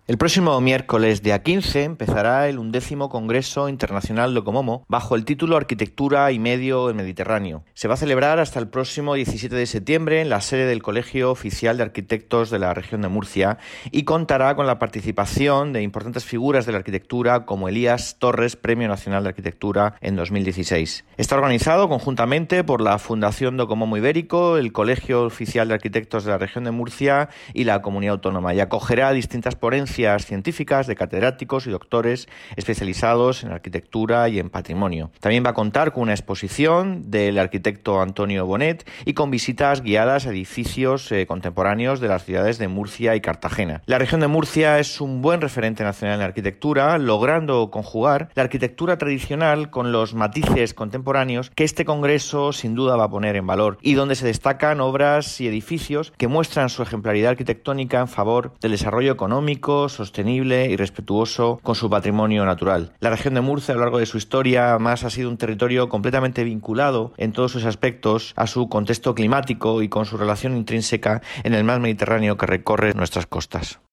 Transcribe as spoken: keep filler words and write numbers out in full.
El próximo miércoles, día quince, empezará el undécimo Congreso Internacional Docomomo bajo el título Arquitectura y Medio en Mediterráneo. Se va a celebrar hasta el próximo diecisiete de septiembre en la sede del Colegio Oficial de Arquitectos de la región de Murcia y contará con la participación de importantes figuras de la arquitectura como Elías Torres, Premio Nacional de Arquitectura en dos mil dieciséis. Está organizado conjuntamente por la Fundación Docomomo Ibérico, el Colegio Oficial de Arquitectos de la región de Murcia y la Comunidad Autónoma, y acogerá distintas ponencias científicas de catedráticos y doctores especializados en arquitectura y en patrimonio. También va a contar con una exposición del arquitecto Antonio Bonet y con visitas guiadas a edificios eh, contemporáneos de las ciudades de Murcia y Cartagena. La región de Murcia es un buen referente nacional en arquitectura, logrando conjugar la arquitectura tradicional con los matices contemporáneos que este congreso sin duda va a poner en valor y donde se destacan obras y edificios que muestran su ejemplaridad arquitectónica en favor del desarrollo económico, sostenible y respetuoso con su patrimonio natural. La región de Murcia, a lo largo de su historia, además ha sido un territorio completamente vinculado en todos sus aspectos a su contexto climático y con su relación intrínseca en el mar Mediterráneo que recorre nuestras costas.